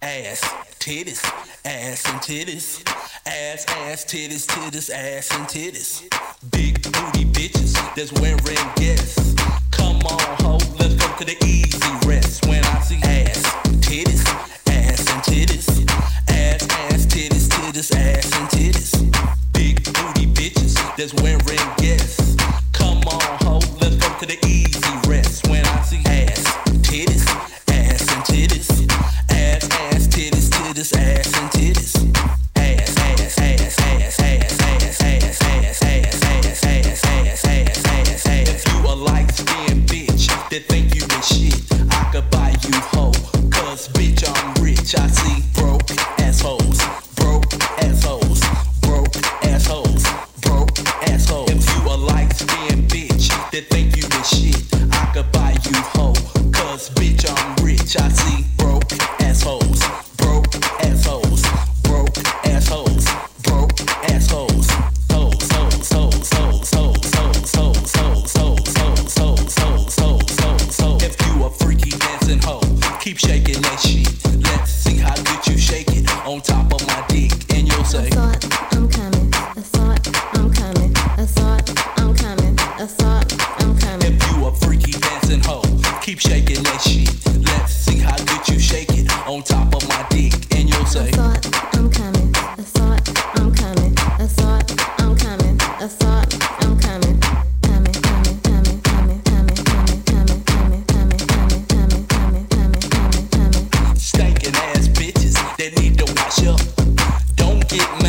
ass, titties, ass and titties, ass, titties, titties, ass and titties. Big booty bitches that's wearing guests. Come on, ho, let's go to the easy rest. When I see ass, titties, ass and titties, ass, titties, titties, ass and titties. Big booty bitches that's wearing guests. Come on, ho, let's go to the easy rest. When I see ass, titties, ass and titties, ass, titties, titties, ass and titties. Ass, ass, ass, ass, ass, ass, ass, ass, ass, ass, ass, ass, ass. If you a light-skinned bitch that think you the shit, I could buy you hoe. Cause bitch, I'm rich. I see broke assholes, broke assholes, broke assholes, broke assholes. If you a light-skinned bitch that think you the shit, I could buy you hoe. Cause bitch, I'm rich. I see broke assholes, broke assholes, broke assholes, broke assholes. Hoes, hoes, hoes, hoes, hoes, hoes, hoes, hoes, hoes, hoes, hoes, hoes, hoes, hoes, hoes. If you a freaky dancing hoe, keep shaking that shit. Let's see how good you shake it on top of my dick, and you'll say, I thought I'm coming. I thought I'm coming. I thought I'm coming. I thought I'm coming. if you a freaky dancing hoe, keep shaking that shit. Let's see how good you shake it on top of my dick, and you'll I say, thought I'm coming. I thought I'm coming. I thought I'm coming. I thought I'm coming. Coming, coming, coming, coming, coming, coming, coming, coming, coming, coming, coming, coming, coming, coming, coming. stinking ass bitches that need to wash up. Don't get